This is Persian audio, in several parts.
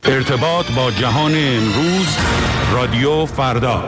ارتباط با جهان امروز، رادیو فردا.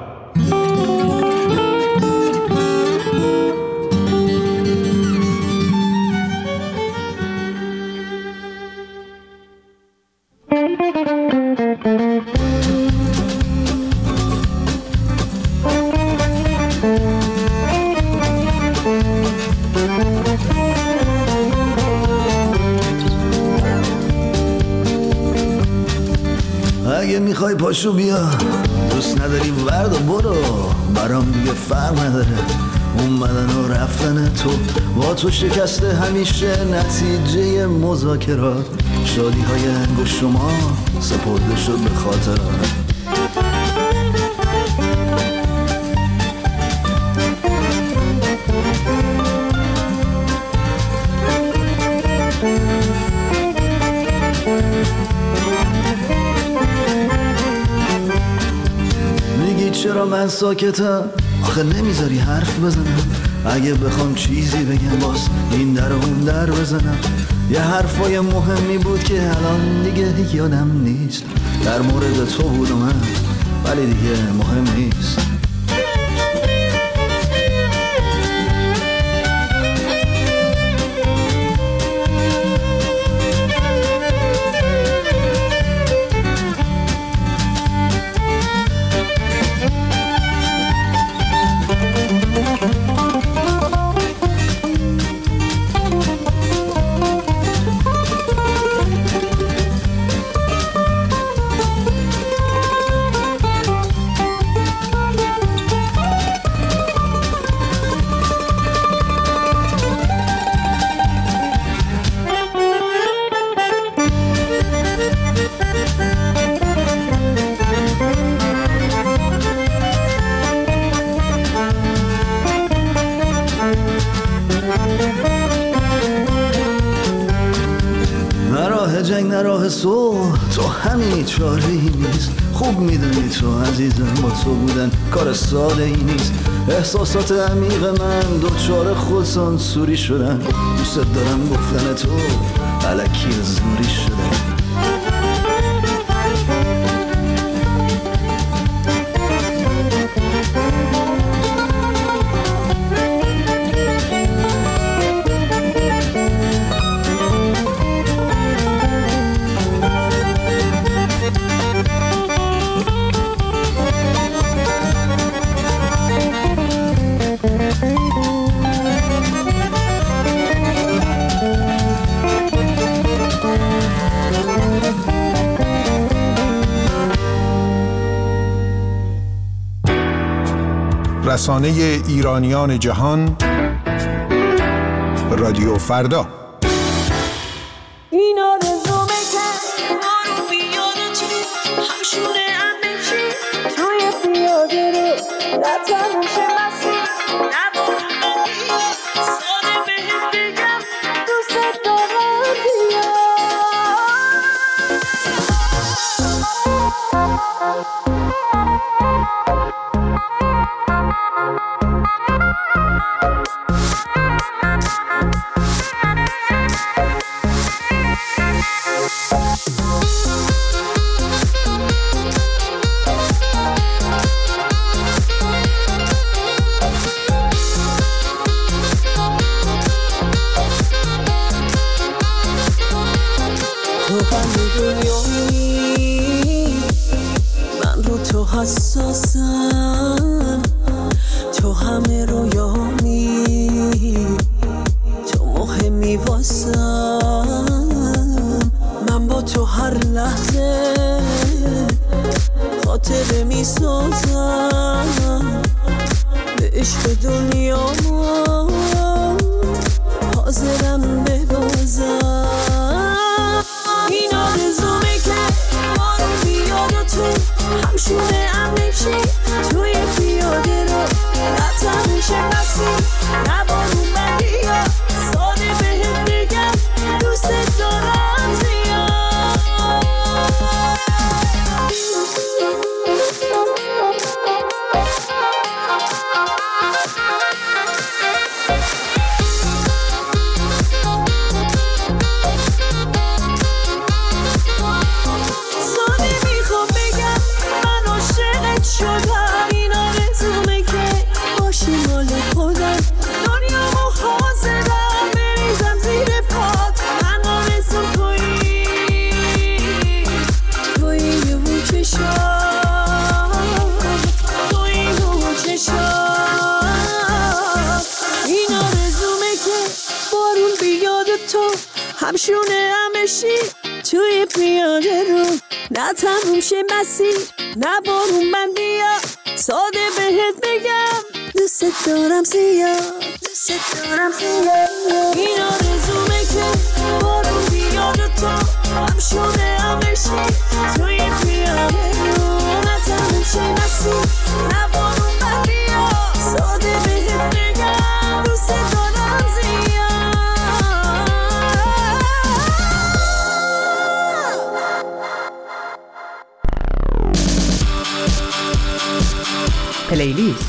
اگه میخوای پاشو بیا، دوست نداری ورد و برو، برام دیگه فرق نداره اومدن و رفتن تو. با تو شکسته همیشه نتیجه مذاکرات، شادی های انگشت شما سپرده شد به خاطرات. چرا من ساکتم؟ آخه نمیذاری حرف بزنم. اگه بخوام چیزی بگم باز این در و اون در بزنم. یه حرفای مهمی بود که الان دیگه یادم نیست. در مورد تو بود و من، ولی دیگه مهم نیست. جنگ نراه صلح، تو همینی چاره‌ای نیست. خوب میدونی تو عزیزم با تو بودن کار ساده ای نیست. احساسات عمیق من دوچار خودسانسوری شدن. دوست دارم گفتن تو الکی زوری شدن. رسانه ایرانیان جهان، رادیو فردا. این آرزومه که ما رو بیاد تو همشونه همشی توی پیاده رو نتموشه مسیر نبارو بگیر ساده بهت بگم دوست دارم بیا. من رو تو حساسم، تو همه رویامی، تو مهمی واسم. من با تو هر لحظه خاطره می سازم، به عشق دنیا حاضرم ببازم. این آرزومه که ما رو بیاد و تو همشونه همشی توی پیاده رو نتموشه مسیر نبارو بگیر ساده بهت بگم دوست دارم زیاد. همشونه همشی توی پیاده رو، نه تموم شه مسیر نه بارون من بیا، ساده بهت بگم دوست دارم زیاد، دوست دارم زیاد. این آرزومه که بارون بیاد و تو همشونه همشی توی پیاده رو، نه تموم شه مسیر نه بارون من بیا، ساده بهت بگم دوست دارم زیاد. پلیلیست.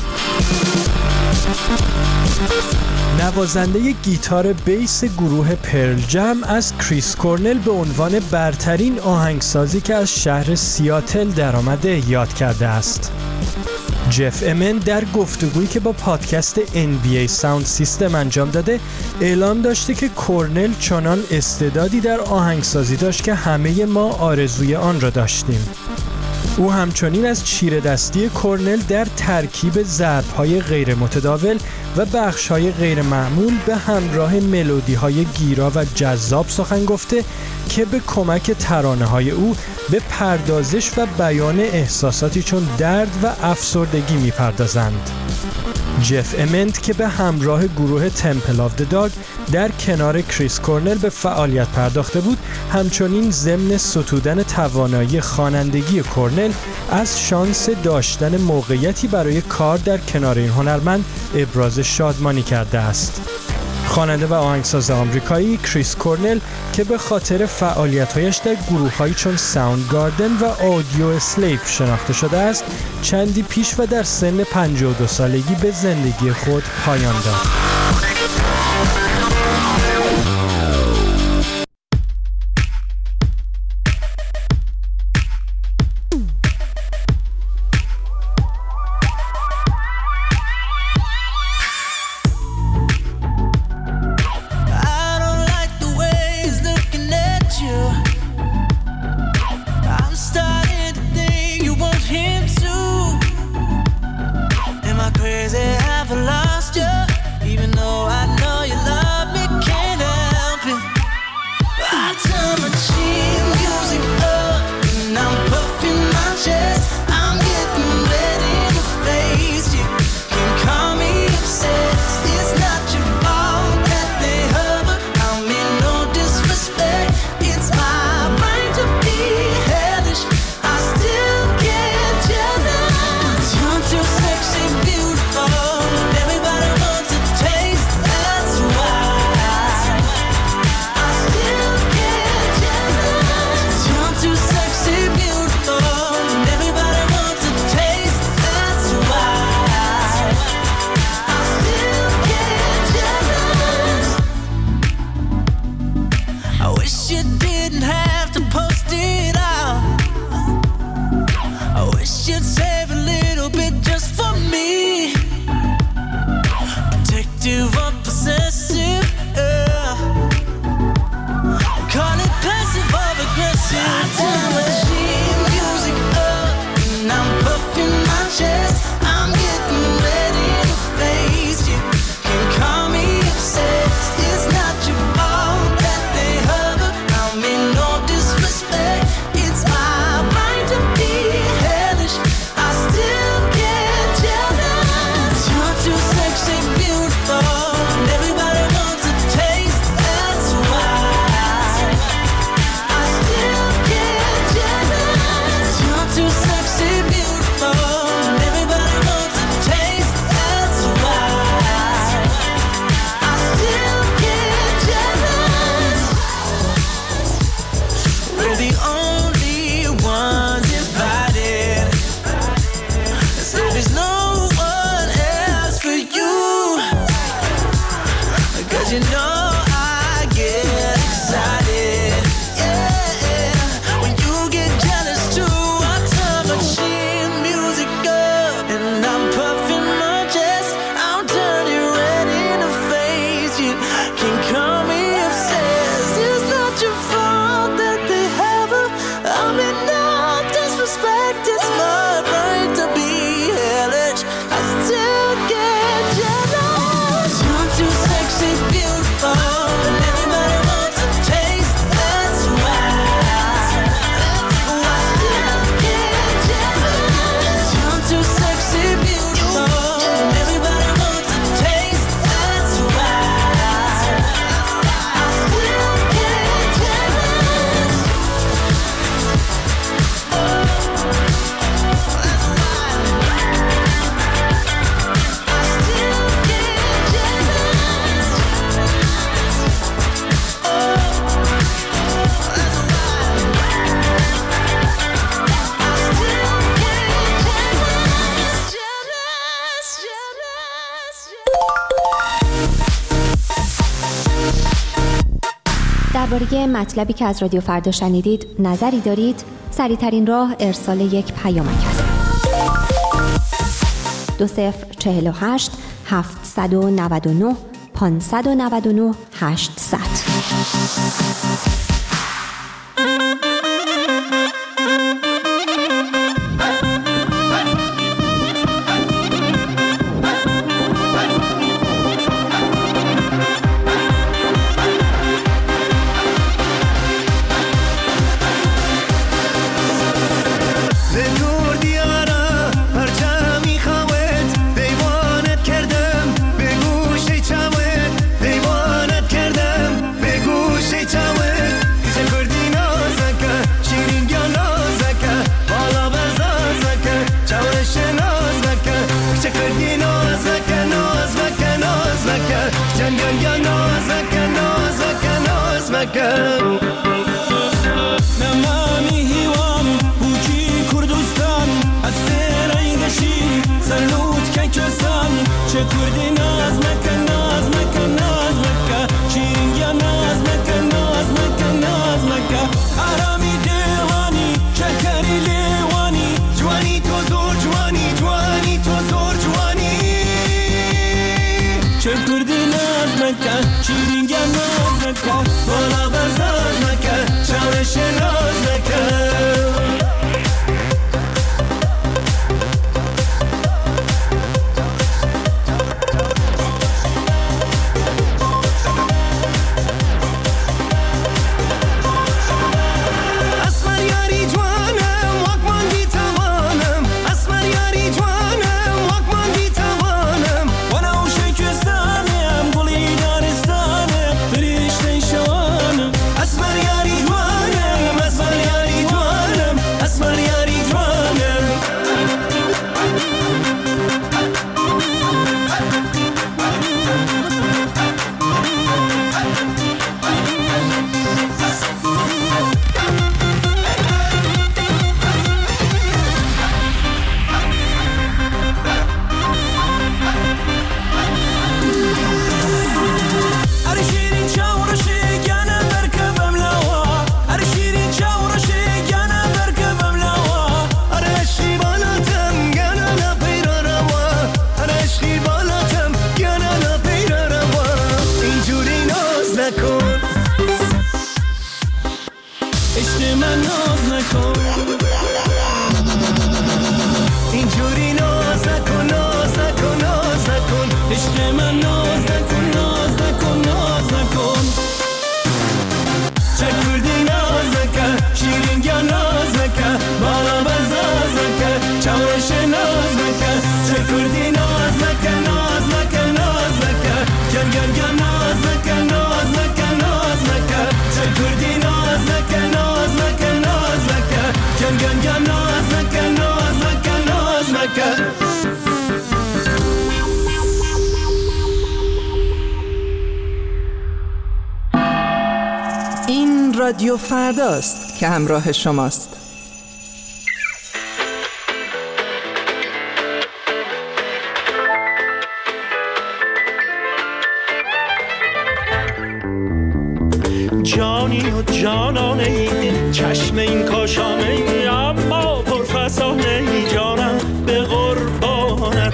نوازنده گیتار بیس گروه پرل جم از کریس کورنل به عنوان برترین آهنگسازی که از شهر سیاتل درآمده یاد کرده است. جف امن در گفتگویی که با پادکست NBA ساوند سیستم انجام داده اعلام داشته که کورنل چنان استعدادی در آهنگسازی داشت که همه ما آرزوی آن را داشتیم. او همچنین از چیره دستی کورنل در ترکیب ضرب‌های غیر متداول و بخش‌های غیر معمول به همراه ملودی‌های گیرا و جذاب سخن گفته که به کمک ترانه‌های او به پردازش و بیان احساساتی چون درد و افسردگی می‌پردازند. جف امنت که به همراه گروه تمپل آف د داگ در کنار کریس کورنل به فعالیت پرداخته بود، همچنین ضمن ستودن توانایی خوانندگی کورنل از شانس داشتن موقعیتی برای کار در کنار این هنرمند ابراز شادمانی کرده است. خواننده و آهنگساز آمریکایی کریس کورنل که به خاطر فعالیت‌هایش در گروه‌هایی چون ساوندگاردن و آدیو اسلیپ شناخته شده است، چندی پیش و در سن 52 سالگی به زندگی خود پایان داد. Even درباره مطلبی که از رادیو فردا شنیدید نظری دارید؟ سریع‌ترین راه ارسال یک پیامک است. 2048 799 599 800. این رادیو فرداست که همراه شماست. جانی و جانانه ای، چشم این کاشانه ای، اما پرفسانه ای، جانم به قربانت.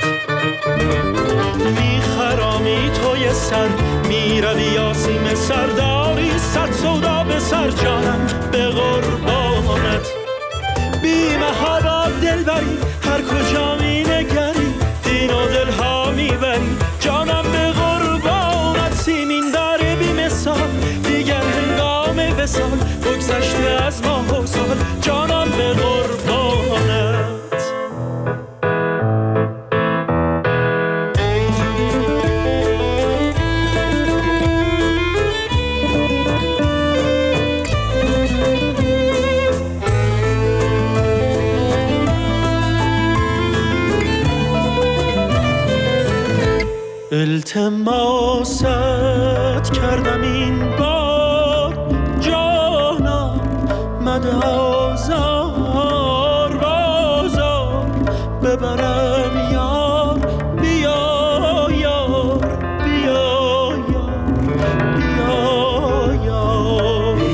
میخرامی توی سر، میروی آسیم سرداری، صد سودا به سر، جانم به قربانت. بی محابا دل بری، هر کجا می نگری، دین و دل ها میبری، جانم به قربانت. سیمین داره بی مثال، دیگر هنگام وصال، بگذشته از ماه و سال، جانم به قربانت. التماست کردم این بار، جانم مده آزار، بازار ببرم یار، بیا یار، بیا یار، بیا یار.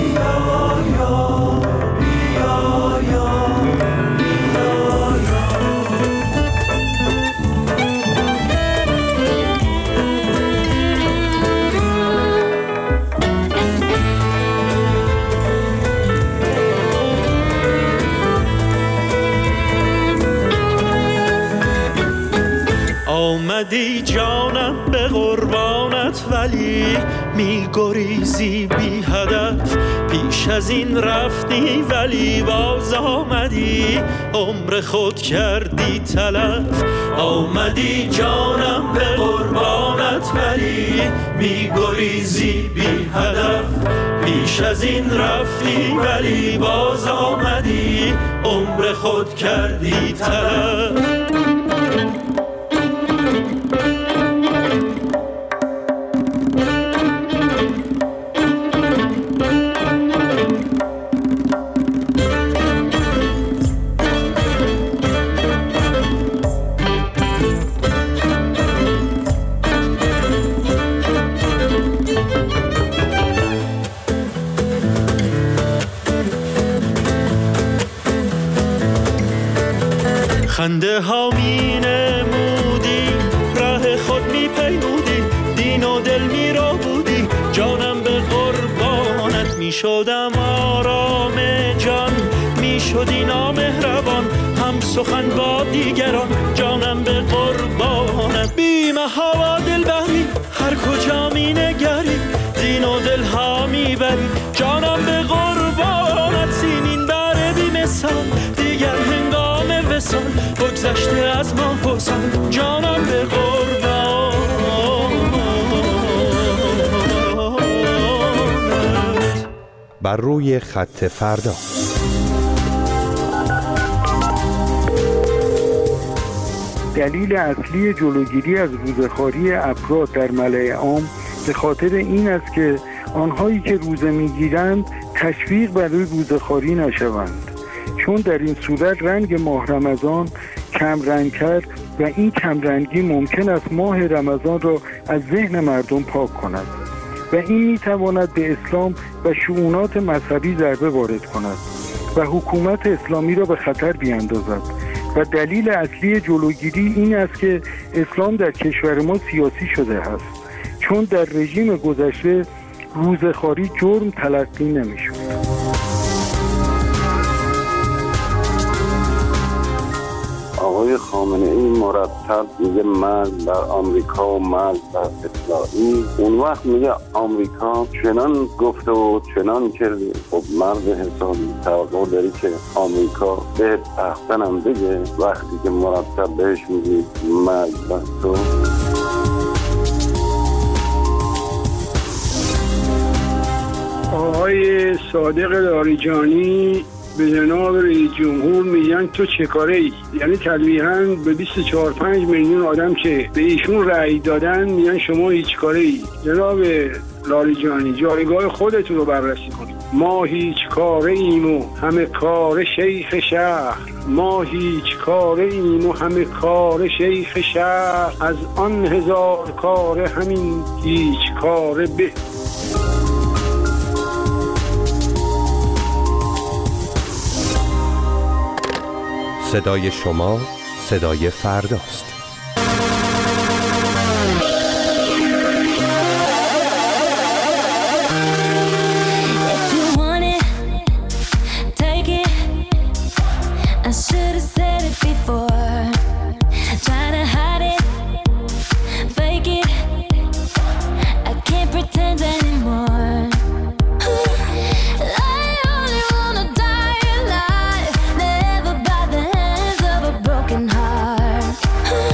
آمدی جانم به قربانت، ولی می گریزی بی هدف. پیش از این رفتی ولی باز آمدی، عمر خود کردی تلف. آمدی جانم به قربانت، ولی می گریزی بی هدف. پیش از این رفتی ولی باز آمدی، عمر خود کردی تلف. خنده ها می نمودی، راه خود می پیمودی، دین و دل می رو بودی، جانم به قربانت. می شدم آرام جان، می شدی نامهربان، هم سخن با دیگران، جانم به قربانت. بی محابا دل بری، هر کجا می نگری، دین و دل ها می بری، جانم به قربانت. سیمین بر بی مثال، دیگر هنگام وصال، بگذشته از ما حسن، جانم به قربانت. بر روی خط فردا. دلیل اصلی جلوگیری از روزخواری افراد در ملأ عام به خاطر این است که آنهایی که روزه میگیرند تشویق برای روزخواری نشوند، چون در این صورت رنگ ماه رمضان کم رنگ کرد و این کمرنگی ممکن است ماه رمضان را از ذهن مردم پاک کند و این میتواند به اسلام و شؤونات مذهبی ضربه وارد کند و حکومت اسلامی را به خطر بیاندازد. و دلیل اصلی جلوگیری این است که اسلام در کشور ما سیاسی شده است، چون در رژیم گذشته روزخواری جرم تلقی نمی‌شد. آقای خامنه‌ای مرتب میگه مرد بر آمریکا و مرد بر اسرائیل. اون وقت میگه آمریکا چنان گفته و چنان کرده. خب مرد حسابی توقع داری که آمریکا بهت احسنم بگه وقتی که مرتب بهش میگی مرد بر تو. آقای صادق لاریجانی به جناب رئیس جمهور میگن تو چه کاره ای؟ یعنی تلویحاً به 24-5 میلیون آدم که به ایشون رأی دادن میگن شما هیچ کاره ای. جناب لاریجانی جایگاه خودتون رو بررسی کنید. ما هیچ کاره ایم و همه کار شیخ شهر، ما هیچ کاره ایم و همه کار شیخ شهر، از آن هزار کاره همین هیچ کاره به. صدای شما صدای فرداست. Broken heart.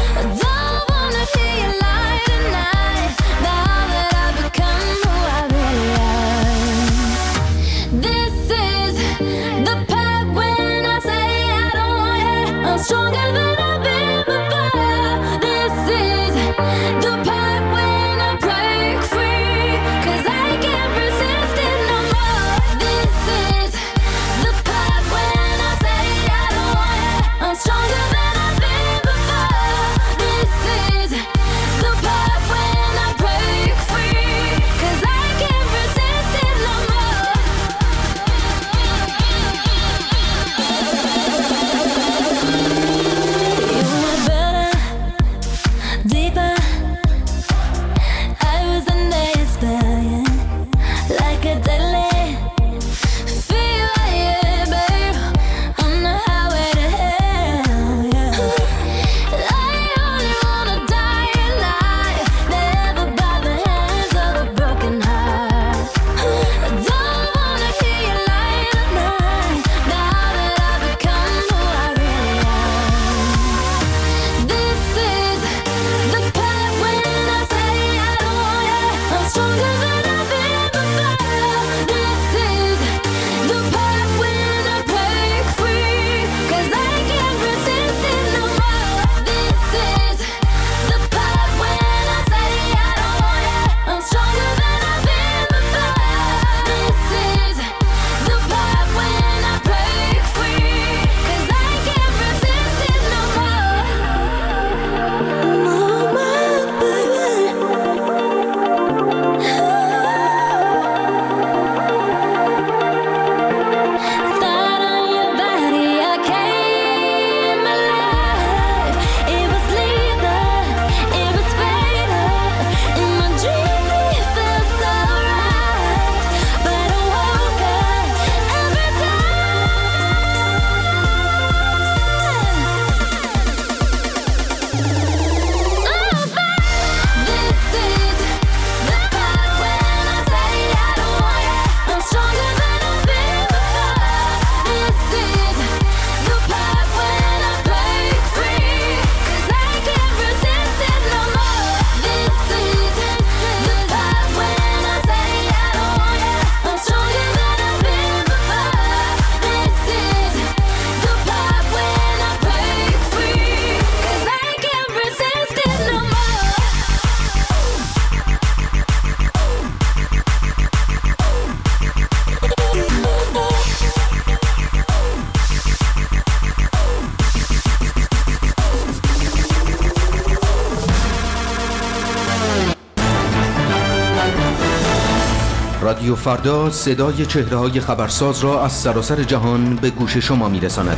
رادیو فردا صدای چهره‌های خبرساز را از سراسر جهان به گوش شما می‌رساند.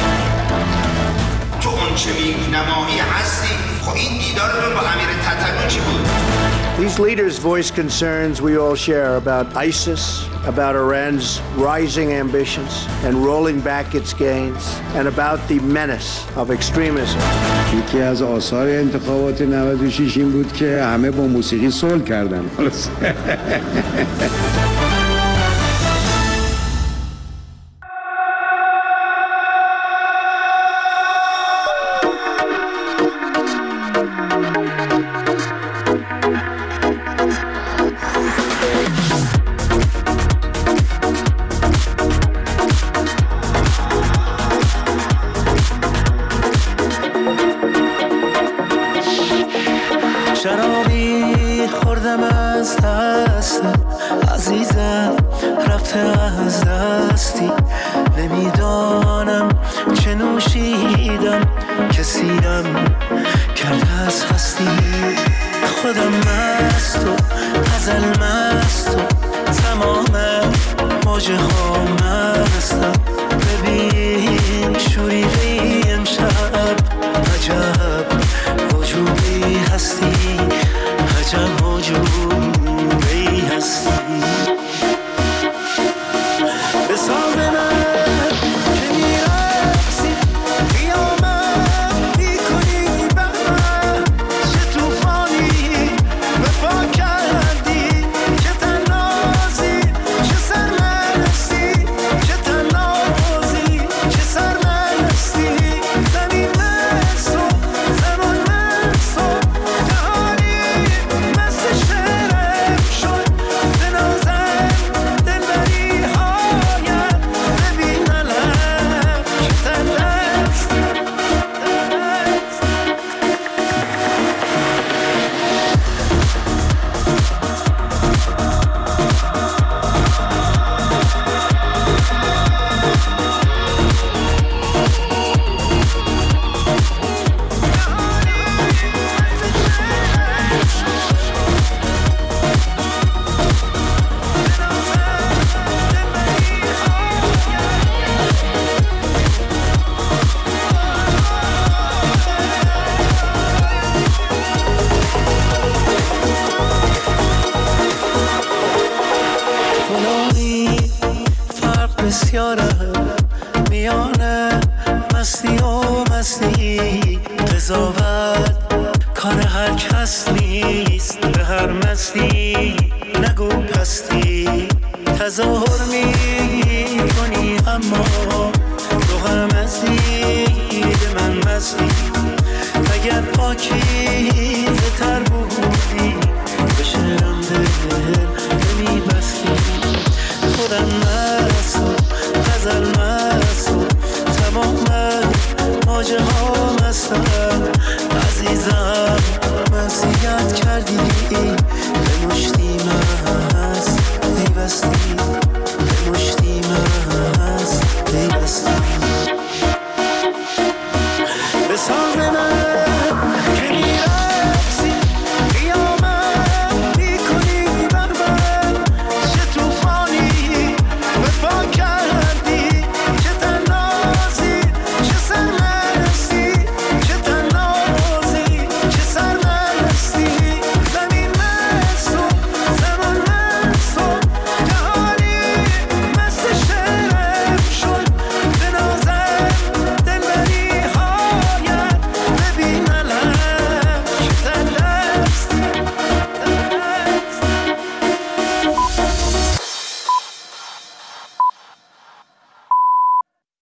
تو اون چه نمایی هستی، خب این دیدارتون با امیر تتلو چی بود؟ These leaders voiced concerns we all share about ISIS, about Iran's rising ambitions and rolling back its gains, and about the menace of extremism. یکی از آثار انتخابات 96 این بود که همه با موسیقی صلح کردن. شرابی خوردم از دست عزیزم، رفته از دستی، نمیدانم چه نوشیدم که سیرم کرده از هستی. خودم مست و غزل مست و تمام موجه ها مستم. ببین شوریده امشب، عجب وجودی هستی، عجب وجودی هستی. به ساز من که میرقصی، قیامت میکنی به من، چه توفانی به پا کردی، چه تنازی، چه سرمستی، چه تنازی، چه سرمستی. زمین مست و زمان مست و جهانی مست شعرم شد. بنازم دلبری هایم، ببین علم که تنست. فلانی فرق بسیاره میانه مستی و مستی، قضاوت کار هر کس نیست. به هر مستی نگو پستی، تظاهر میکنی اما تو هم مستی، به من مستی. اگر پاکیزه تر بودی، به شعرم دل نمیبستی. خودم مست و غزل مست و تمام موجه ها مستم. عزیزم